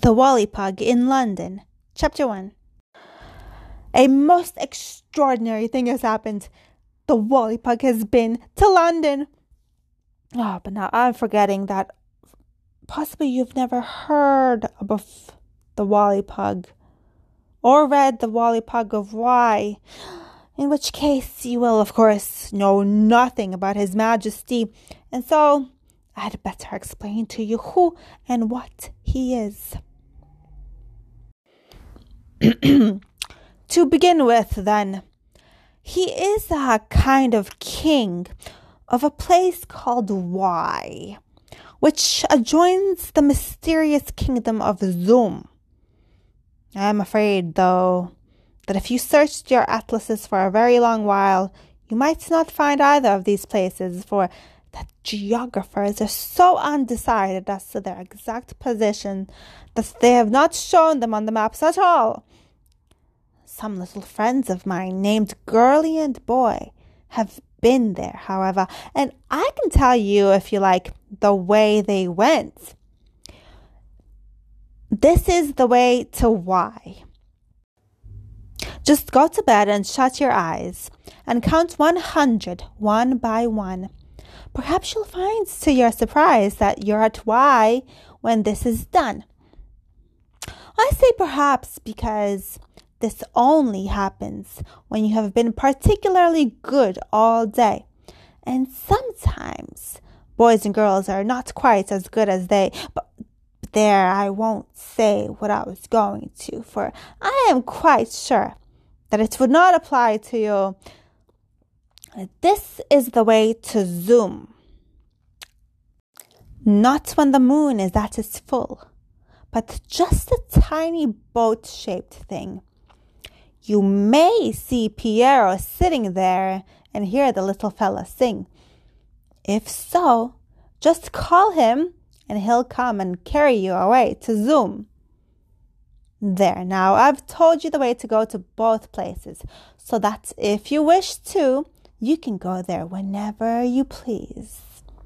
The Wally Pug in London. Chapter 1. A most extraordinary thing has happened. The Wally Pug has been to London. Oh, but now I'm forgetting that possibly you've never heard of the Wally Pug or read The Wally Pug of Why, in which case you will, of course, know nothing about His Majesty, and so I'd better explain to you who and what he is. To begin with, then, he is a kind of king of a place called Why, which adjoins the mysterious kingdom of Zoom. I am afraid, though, that if you searched your atlases for a very long while, you might not find either of these places, for that geographers are so undecided as to their exact position that they have not shown them on the maps at all. Some little friends of mine named Girlie and Boy have been there, however, and I can tell you, if you like, the way they went. This is the way to Why. Just go to bed and shut your eyes and count 100 one by one. Perhaps you'll find to your surprise that you're at Why when this is done. I say perhaps because this only happens when you have been particularly good all day. And sometimes boys and girls are not quite as good as they. But there, I won't say what I was going to, for I am quite sure that it would not apply to you. This is the way to Zoom. Not when the moon is at its full, but just a tiny boat-shaped thing. You may see Piero sitting there and hear the little fella sing. If so, just call him and he'll come and carry you away to Zoom. There, now I've told you the way to go to both places, so that if you wish to, you can go there whenever you please.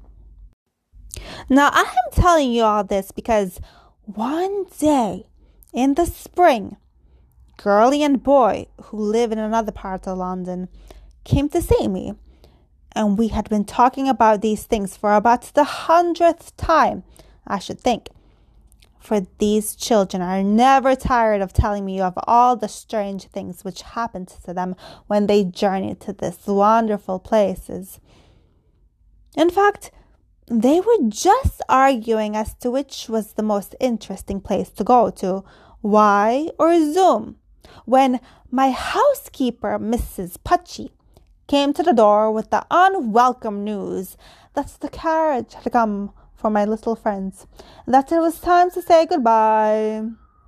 Now I am telling you all this because one day in the spring, Girlie and Boy, who live in another part of London, came to see me, and we had been talking about these things for about the 100th time, I should think. For these children are never tired of telling me of all the strange things which happened to them when they journeyed to these wonderful places. In fact, they were just arguing as to which was the most interesting place to go to, Why or Zoom, when my housekeeper, Mrs. Putchie, came to the door with the unwelcome news that the carriage had come for my little friends, and that it was time to say goodbye.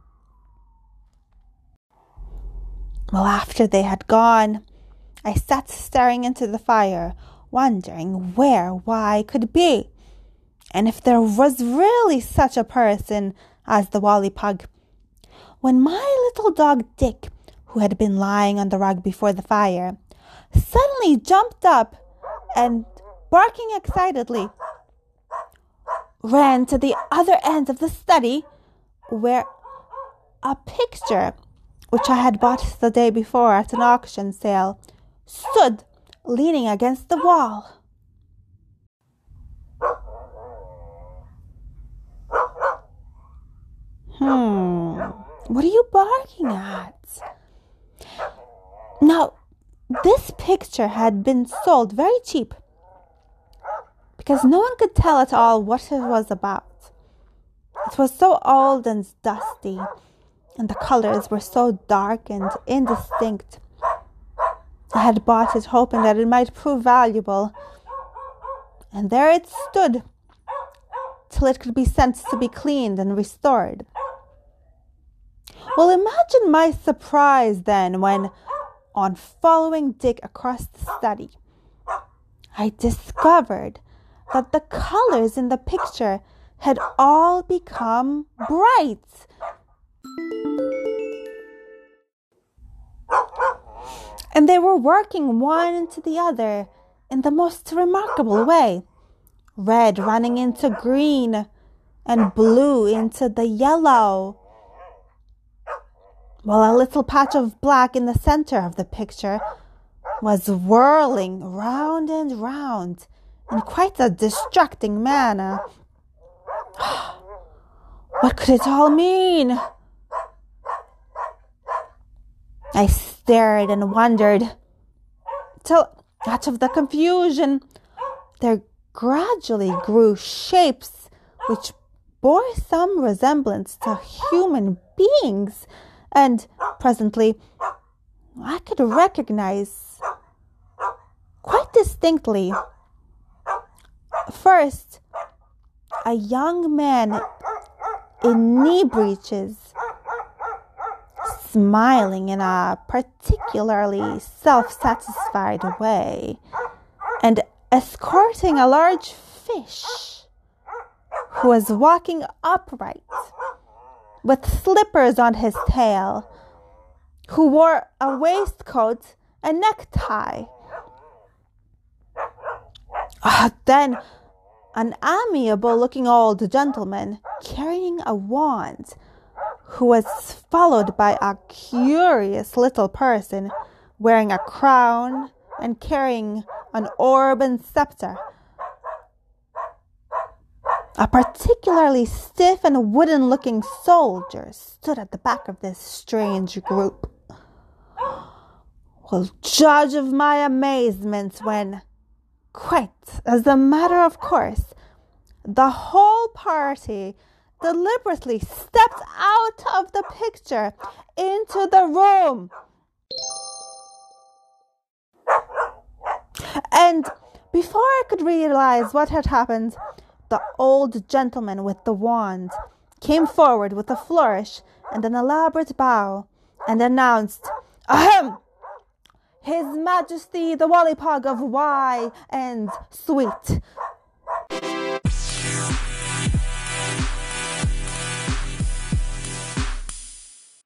Well, after they had gone, I sat staring into the fire, wondering where Why could be, and if there was really such a person as the Wally Pug, when my little dog Dick, who had been lying on the rug before the fire, suddenly jumped up and, barking excitedly, ran to the other end of the study, where a picture, which I had bought the day before at an auction sale, stood leaning against the wall. What are you barking at? Now, this picture had been sold very cheap, because no one could tell at all what it was about. It was so old and dusty, and the colors were so dark and indistinct. I had bought it hoping that it might prove valuable, and there it stood, till it could be sent to be cleaned and restored. Well, imagine my surprise then when, on following Dick across the study, I discovered that the colors in the picture had all become bright. And they were working one into the other in the most remarkable way. Red running into green, and blue into the yellow, while a little patch of black in the center of the picture was whirling round and round in quite a distracting manner. What could it all mean? I stared and wondered, till out of the confusion there gradually grew shapes which bore some resemblance to human beings, and presently I could recognize quite distinctly, first, a young man in knee breeches, smiling in a particularly self-satisfied way, and escorting a large fish who was walking upright with slippers on his tail, who wore a waistcoat and necktie. Then an amiable-looking old gentleman carrying a wand, who was followed by a curious little person wearing a crown and carrying an orb and scepter. A particularly stiff and wooden-looking soldier stood at the back of this strange group. Well, judge of my amazement when, quite as a matter of course, the whole party deliberately stepped out of the picture into the room. And before I could realize what had happened, the old gentleman with the wand came forward with a flourish and an elaborate bow and announced, "Ahem! His Majesty the Wally Pog of Wye and Sweet."